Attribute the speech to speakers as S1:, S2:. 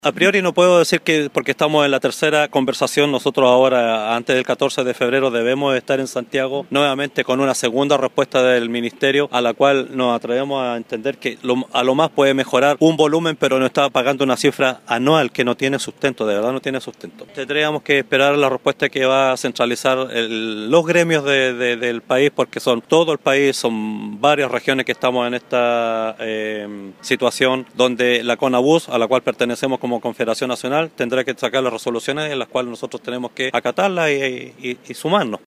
S1: A priori no puedo decir que porque estamos en la tercera conversación, nosotros ahora antes del 14 de febrero debemos estar en Santiago nuevamente con una segunda respuesta del Ministerio a la cual nos atrevemos a entender que a lo más puede mejorar un volumen, pero no está pagando una cifra anual que no tiene sustento, de verdad no tiene sustento. Tendríamos que esperar la respuesta que va a centralizar los gremios del país, porque son todo el país, son varias regiones que estamos en esta situación donde la CONABUS, a la cual pertenecemos como Confederación Nacional, tendrá que sacar las resoluciones en las cuales nosotros tenemos que acatarlas y sumarnos.